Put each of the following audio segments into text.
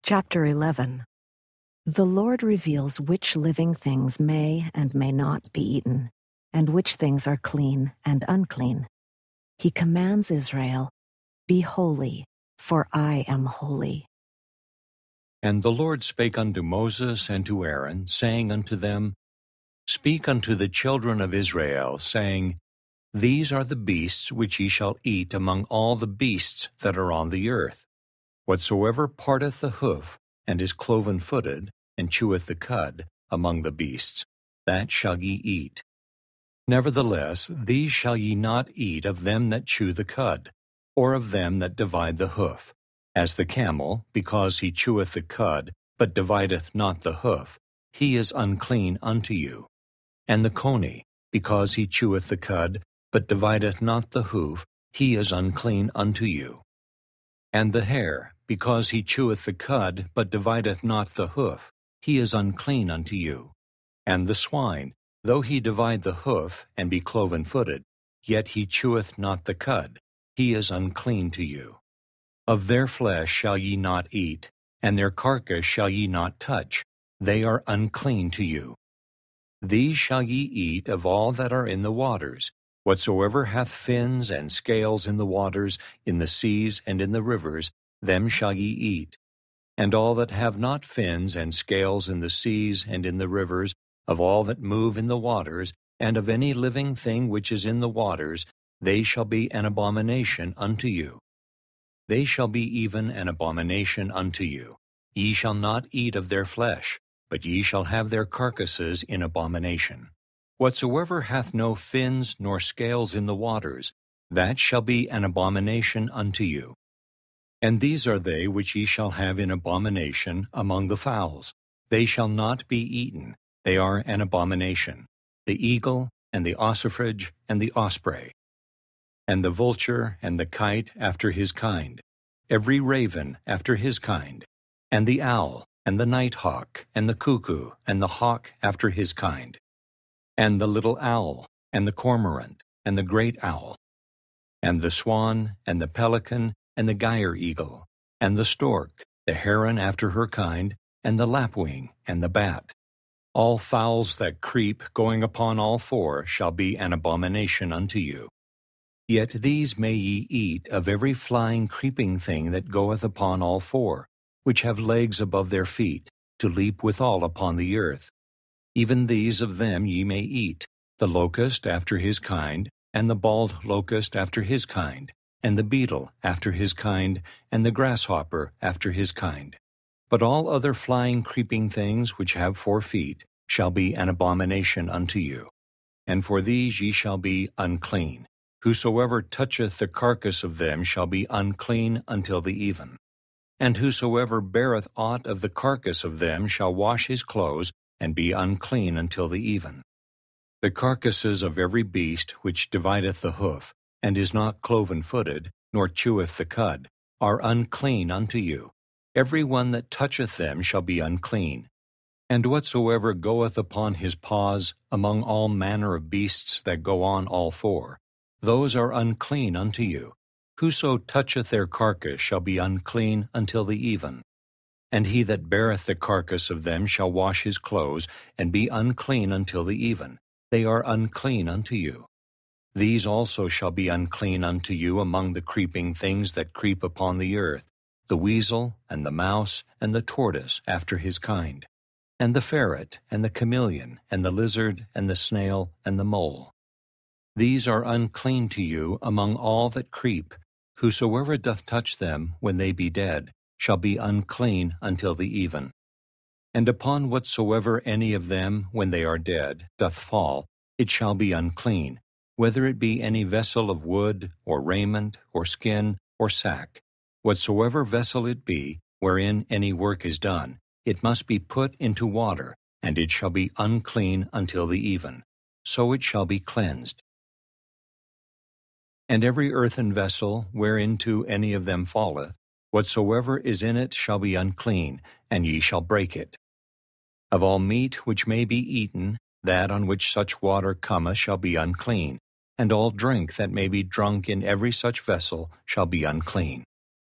Chapter 11. The Lord reveals which living things may and may not be eaten, and which things are clean and unclean. He commands Israel, "Be holy, for I am holy." And the Lord spake unto Moses and to Aaron, saying unto them, Speak unto the children of Israel, saying, These are the beasts which ye shall eat among all the beasts that are on the earth. Whatsoever parteth the hoof, and is cloven-footed, and cheweth the cud, among the beasts, that shall ye eat. Nevertheless, these shall ye not eat of them that chew the cud, or of them that divide the hoof. As the camel, because he cheweth the cud, but divideth not the hoof, he is unclean unto you. And the coney, because he cheweth the cud, but divideth not the hoof, he is unclean unto you. And the hare, because he cheweth the cud, but divideth not the hoof, he is unclean unto you. And the swine, though he divide the hoof, and be cloven-footed, yet he cheweth not the cud, he is unclean to you. Of their flesh shall ye not eat, and their carcass shall ye not touch, they are unclean to you. These shall ye eat of all that are in the waters, whatsoever hath fins and scales in the waters, in the seas and in the rivers, them shall ye eat. And all that have not fins and scales in the seas and in the rivers, of all that move in the waters, and of any living thing which is in the waters, they shall be an abomination unto you. They shall be even an abomination unto you. Ye shall not eat of their flesh, but ye shall have their carcasses in abomination. Whatsoever hath no fins nor scales in the waters, that shall be an abomination unto you. And these are they which ye shall have in abomination among the fowls. They shall not be eaten, they are an abomination. The eagle, and the ossifrage, and the osprey, and the vulture, and the kite after his kind, every raven after his kind, and the owl, and the nighthawk, and the cuckoo, and the hawk after his kind, and the little owl, and the cormorant, and the great owl, and the swan, and the pelican, and the gyre-eagle, and the stork, the heron after her kind, and the lapwing, and the bat. All fowls that creep, going upon all four, shall be an abomination unto you. Yet these may ye eat of every flying creeping thing that goeth upon all four, which have legs above their feet, to leap withal upon the earth. Even these of them ye may eat, the locust after his kind, and the bald locust after his kind, and the beetle after his kind, and the grasshopper after his kind. But all other flying creeping things which have 4 feet shall be an abomination unto you. And for these ye shall be unclean. Whosoever toucheth the carcass of them shall be unclean until the even. And whosoever beareth aught of the carcass of them shall wash his clothes, and be unclean until the even. The carcasses of every beast which divideth the hoof, and is not cloven-footed, nor cheweth the cud, are unclean unto you. Every one that toucheth them shall be unclean. And whatsoever goeth upon his paws among all manner of beasts that go on all four, those are unclean unto you. Whoso toucheth their carcass shall be unclean until the even. And he that beareth the carcass of them shall wash his clothes, and be unclean until the even. They are unclean unto you. These also shall be unclean unto you among the creeping things that creep upon the earth, the weasel, and the mouse, and the tortoise after his kind, and the ferret, and the chameleon, and the lizard, and the snail, and the mole. These are unclean to you among all that creep. Whosoever doth touch them when they be dead shall be unclean until the even. And upon whatsoever any of them, when they are dead, doth fall, it shall be unclean, whether it be any vessel of wood, or raiment, or skin, or sack. Whatsoever vessel it be, wherein any work is done, it must be put into water, and it shall be unclean until the even. So it shall be cleansed. And every earthen vessel, whereinto any of them falleth, whatsoever is in it shall be unclean, and ye shall break it. Of all meat which may be eaten, that on which such water cometh shall be unclean, and all drink that may be drunk in every such vessel shall be unclean.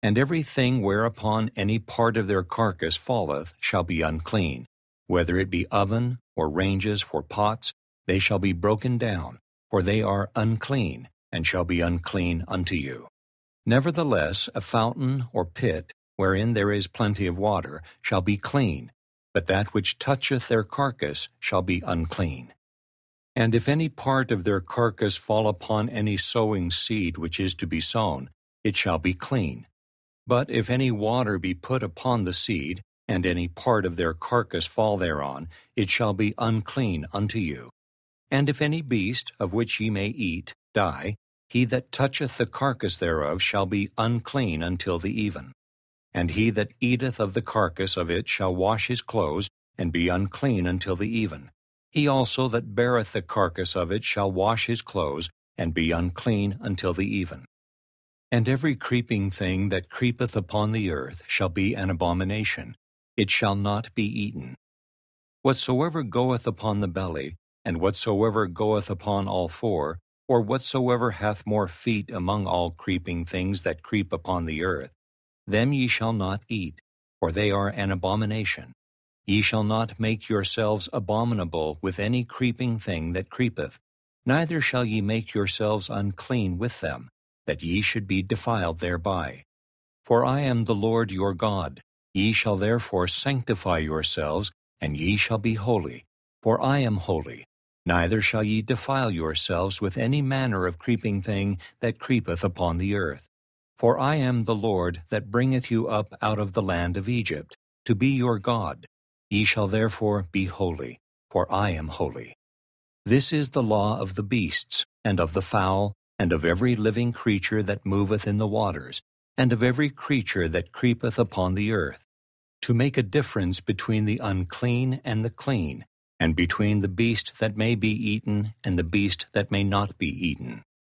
And everything whereupon any part of their carcass falleth shall be unclean, whether it be oven or ranges for pots, they shall be broken down, for they are unclean, and shall be unclean unto you. Nevertheless, a fountain or pit, wherein there is plenty of water, shall be clean, but that which toucheth their carcass shall be unclean. And if any part of their carcass fall upon any sowing seed which is to be sown, it shall be clean. But if any water be put upon the seed, and any part of their carcass fall thereon, it shall be unclean unto you. And if any beast, of which ye may eat, die, he that toucheth the carcass thereof shall be unclean until the even. And he that eateth of the carcass of it shall wash his clothes, and be unclean until the even. He also that beareth the carcass of it shall wash his clothes, and be unclean until the even. And every creeping thing that creepeth upon the earth shall be an abomination, it shall not be eaten. Whatsoever goeth upon the belly, and whatsoever goeth upon all four, or whatsoever hath more feet among all creeping things that creep upon the earth, them ye shall not eat, for they are an abomination. Ye shall not make yourselves abominable with any creeping thing that creepeth, neither shall ye make yourselves unclean with them, that ye should be defiled thereby. For I am the Lord your God. Ye shall therefore sanctify yourselves, and ye shall be holy, for I am holy. Neither shall ye defile yourselves with any manner of creeping thing that creepeth upon the earth. For I am the Lord that bringeth you up out of the land of Egypt, to be your God. Ye shall therefore be holy, for I am holy. This is the law of the beasts, and of the fowl, and of every living creature that moveth in the waters, and of every creature that creepeth upon the earth, to make a difference between the unclean and the clean, and between the beast that may be eaten and the beast that may not be eaten.